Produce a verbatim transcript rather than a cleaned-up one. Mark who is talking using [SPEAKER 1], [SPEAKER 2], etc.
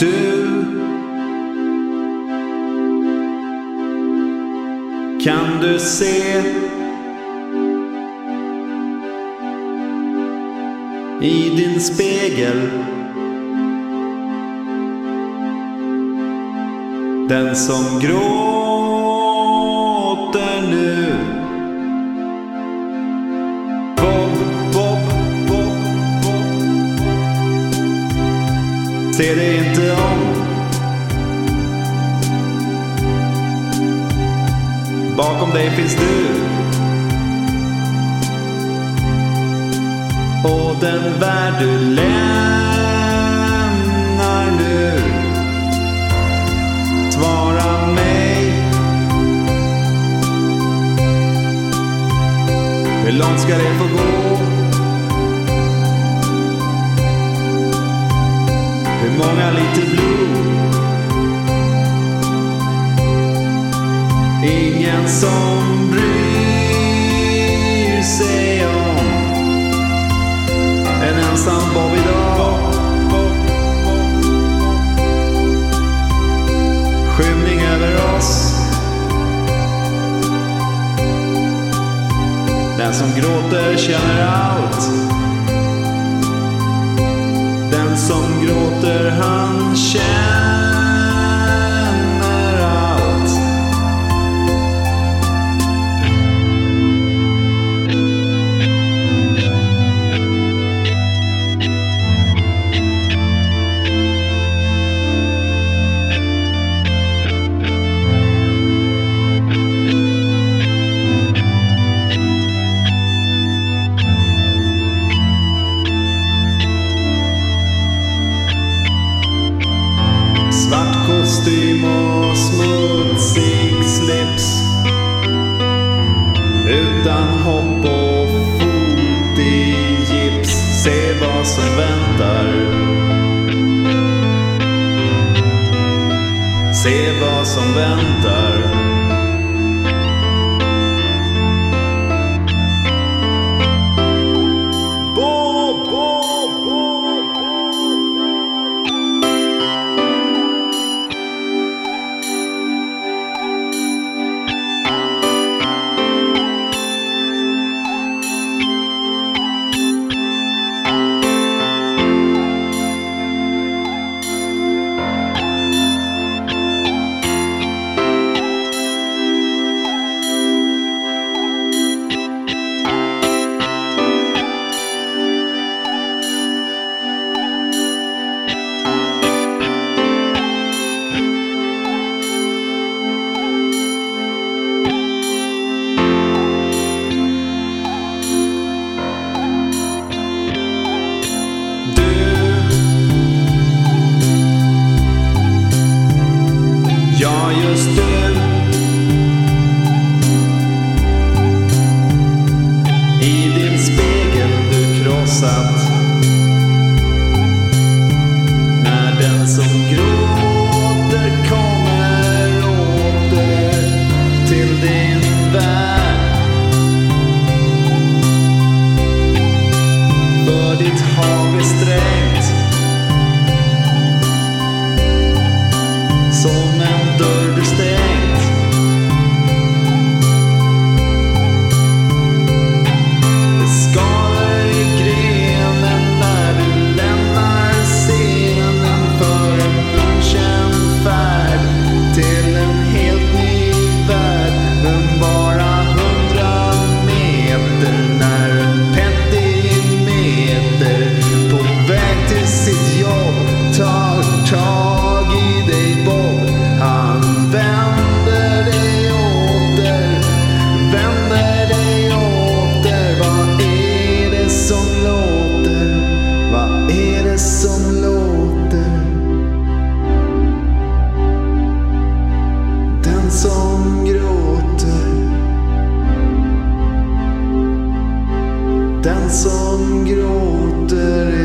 [SPEAKER 1] Du kan du se i din spegel den som gråter nu? Bob, Bob, Bob, Bob. Se dig inte om. Bakom dig finns du. Och den värld du lämnar nu. Svara mig. Hur långt ska det få gå? Hur många liter blod? Ingen som bryr sig om en ensam Bob idag. Skymning över oss. Den som gråter känner allt. Den som gråter han känner allt. Svart kostym och smutsig slips. Utan hopp och fot i gips. Se vad som väntar. Se vad som väntar. Ja, just du. I din spegel du krossat. När den som gråter kommer åter till din värld. För ditt hav är strängt som en dörr du stängt. Det skalar i grenen när du lämnar scenen för en okänd färd till en helt ny värld. Men bara hundra meter när en petimeter på väg till sitt jobb tar tag i dig, Bob. Han vänder dig åter, vänder dig åter. Vad är det som låter? Vad är det som låter? Den som gråter. Den som gråter